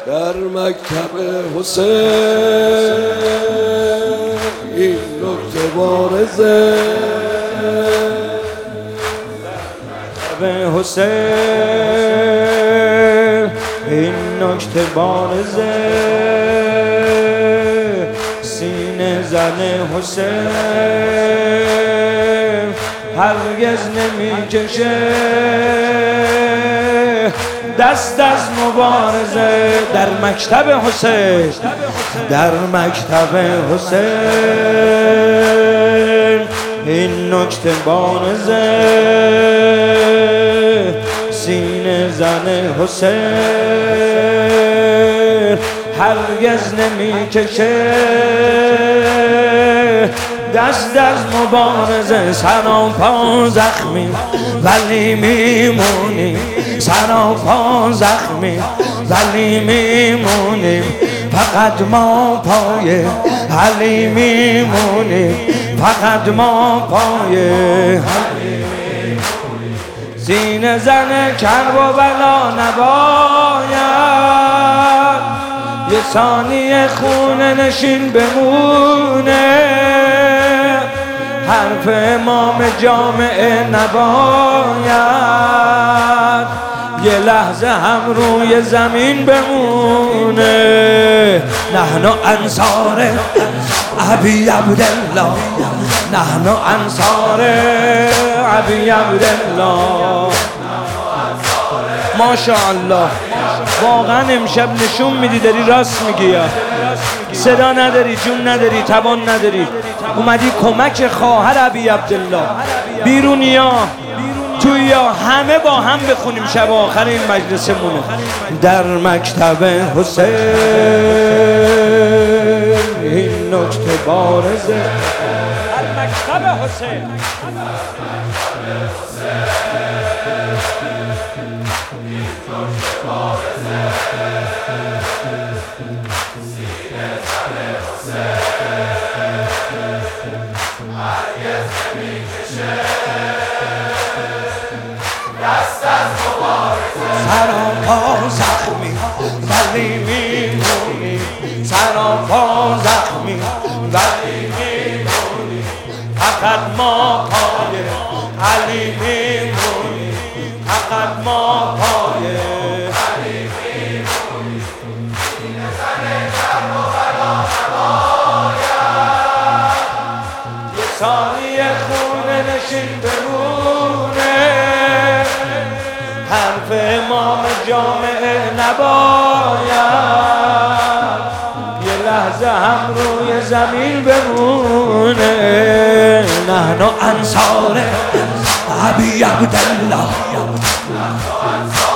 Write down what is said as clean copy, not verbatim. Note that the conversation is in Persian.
در مکتب حسین این نکته بارزه، مکتب حسین این نکته بارزه، سینه زن حسین هرگز نمیکشه دست از مبارزه. در مکتب حسین، در مکتب حسین این نکته بارزه، سینه زن حسین هرگز نمیکشه دست از مبارزه. سراپا زخمی ولی میمونیم، سراپا زخمی ولی میمونیم، فقط ما پای علی میمونیم، فقط ما پای علی میمونیم. سینه زن کرب و بلا نباید یه ثانیه خونه نشین بمونه، حرف امام جامعه نباید یه لحظه هم روی زمین بمونه. نحن انصار ابی عبدالله، نحن انصار ابی عبدالله. ماشاءالله واقعا امشب نشون میدی داری راست میگی، یا صدا نداری، جون نداری، توان نداری، اومدی کمک خواهر ابی عبدالله. بیرونیا تویا همه با هم بخونیم شب آخر این مجلسمونه. در مکتب حسین این نکته بارزه، در مکتب حسین سراپا زخمی ولی میمونی، سراپا زخمی ولی میمونی، فقط ما پای علی میمونی، فقط ما پای علی میمونی. سینه زن کرب و بلا نباید یه ثانیه خونه نشین بمونه، حرف امام جامعه نباید یه لحظه هم روی زمین بمونه. نحن انصار ابی عبدالله،